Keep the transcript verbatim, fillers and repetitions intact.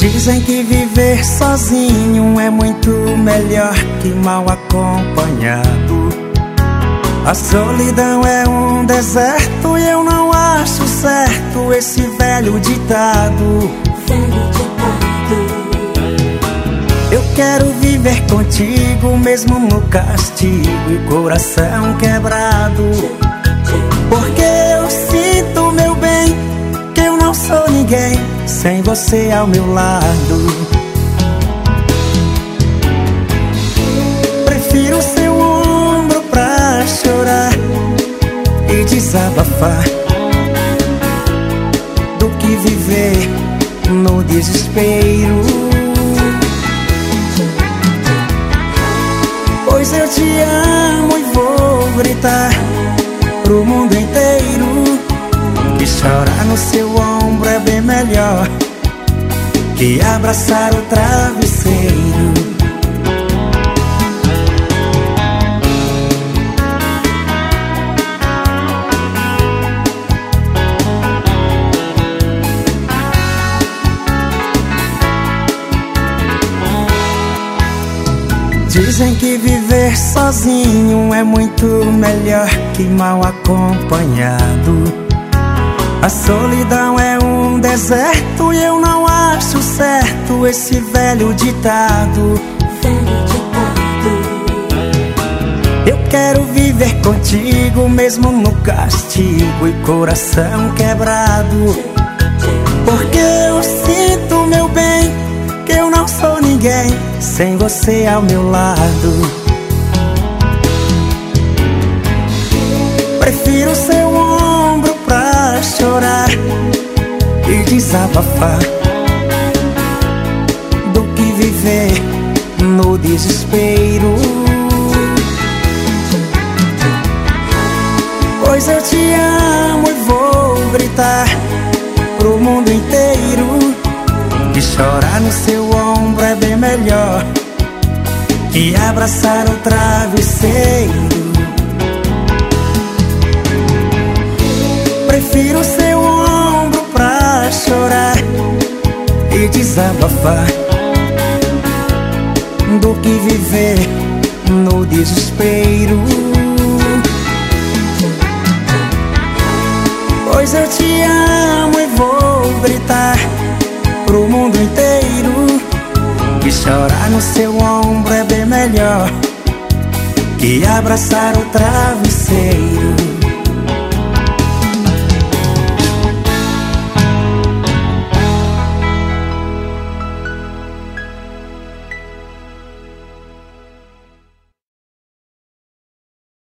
Dizem que viver sozinho é muito melhor que mal acompanhado. A solidão é um deserto e eu não acho certo esse velho ditado. Velho ditado. Eu quero viver contigo mesmo no castigo e coração quebrado. Porque eu sinto, meu bem, que eu não sou ninguém sem você ao meu lado. Prefiro seu ombro pra chorar e desabafar do que viver no desespero. Pois eu te amo e vou gritar pro mundo inteiro que chorar no seu ombro é bem melhor que abraçar o travesseiro. Dizem que viver sozinho é muito melhor que mal acompanhado. A solidão é um deserto e eu não acho certo esse velho ditado. Velho ditado. Eu quero viver contigo mesmo no castigo e coração quebrado. Porque eu sinto, meu bem, que eu não sou ninguém sem você ao meu lado. Prefiro seu ombro pra chorar e desabafar do que viver no desespero. Pois eu te amo e vou gritar pro mundo inteiro que chorar no seu ombro é bem melhor que abraçar o travesseiro. Prefiro seu ombro pra chorar e desabafar do que viver no desespero. Pois eu te amo e vou gritar pro mundo inteiro que chorar no seu ombro é bem melhor que abraçar o travesseiro.